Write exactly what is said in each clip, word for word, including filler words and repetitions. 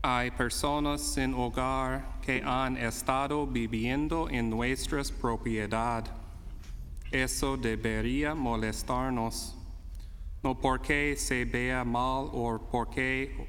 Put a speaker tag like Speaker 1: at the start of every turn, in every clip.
Speaker 1: Hay personas sin hogar que han estado viviendo en nuestras propiedades. Eso debería molestarnos, no porque se vea mal o porque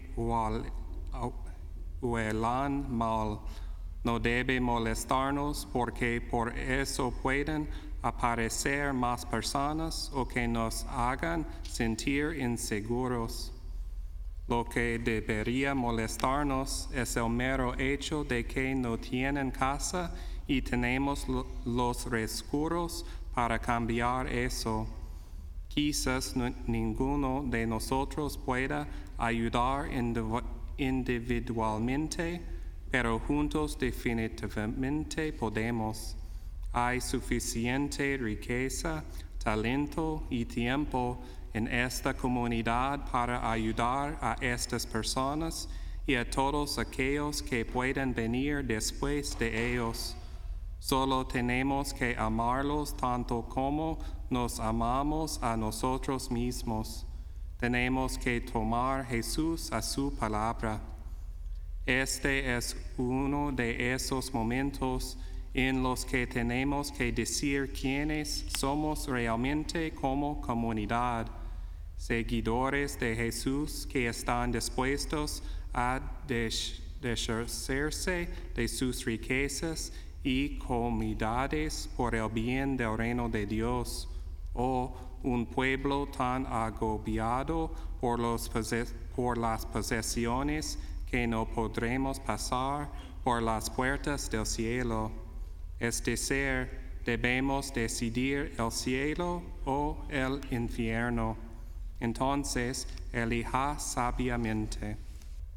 Speaker 1: huelan mal. No debe molestarnos porque por eso pueden aparecer más personas o que nos hagan sentir inseguros. Lo que debería molestarnos es el mero hecho de que no tienen casa y tenemos lo, los recursos para cambiar eso. Quizás no, ninguno de nosotros pueda ayudar indiv- individualmente, pero juntos definitivamente podemos. Hay suficiente riqueza, talento y tiempo en esta comunidad para ayudar a estas personas y a todos aquellos que puedan venir después de ellos. Solo tenemos que amarlos tanto como nos amamos a nosotros mismos. Tenemos que tomar Jesús a su palabra. Este es uno de esos momentos en los que tenemos que decir quiénes somos realmente como comunidad, seguidores de Jesús que están dispuestos a deshacerse de sus riquezas y comodidades por el bien del reino de Dios, o un pueblo tan agobiado por, los poses- por las posesiones que no podremos pasar por las puertas del cielo. Es decir, debemos decidir el cielo o el infierno. Entonces, elija sabiamente.